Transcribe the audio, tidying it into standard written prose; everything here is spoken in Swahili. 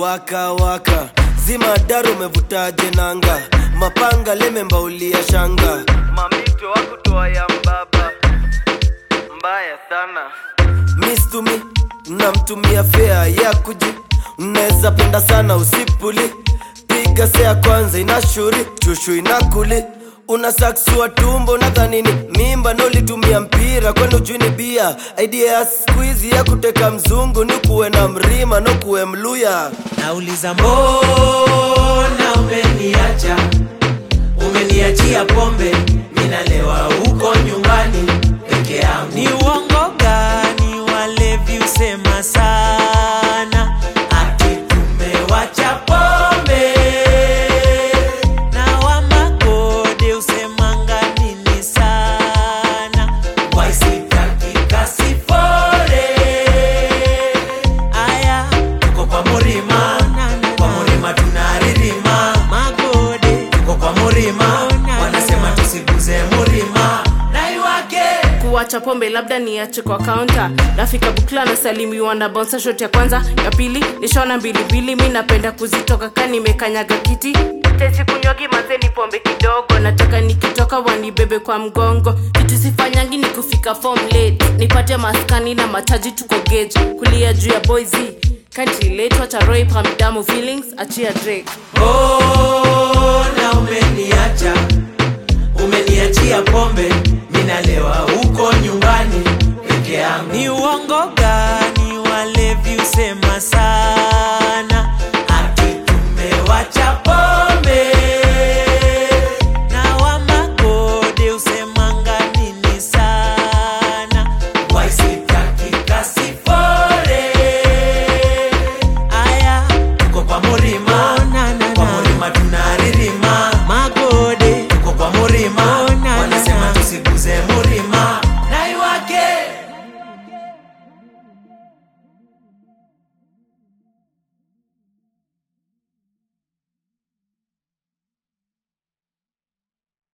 waka waka zima daru umevutaje nanga mapanga leme mbaulia shanga mamito wakutoa ya mbaba mbaya sana miss to me namtumia fare ya kuji unaweza penda sana usipuli piga sea kwanza inashuri chushu inakuli unasaksua tumbo nadhanini mimba nolitumia mpira kwenda ujuni bia idea ya squeeze ya kuteka mzungu ni kuwe na mrima no kuwe mluya nauliza mbona umeniachia pombe minalewa huko nyumbani peke yangu ni uongo gani walevi usema sana ati tumewacha pombe na wamagode usemanga nini sana waisitaki kasifore aya tuko kwa murima tunaririma magode tuko kwa murima wanasema tusiguze murima kuacha pombe labda niache kwa counter nafika bukla na salimiwa na bouncer shot ya kwanza ya pili nishona bilibili mimi napenda kuzitoka kani nimekanyaga kiti tesi kunyogi mazeni pombe kidogo nataka nikitoka wanibebe kwa mgongo kitu sifanyangi ni kufika form late nipate maskani na mataji tuko gauge kulia juu ya boys can't relate wacha Roy Pamdamu feelings achia Drake na umeniacha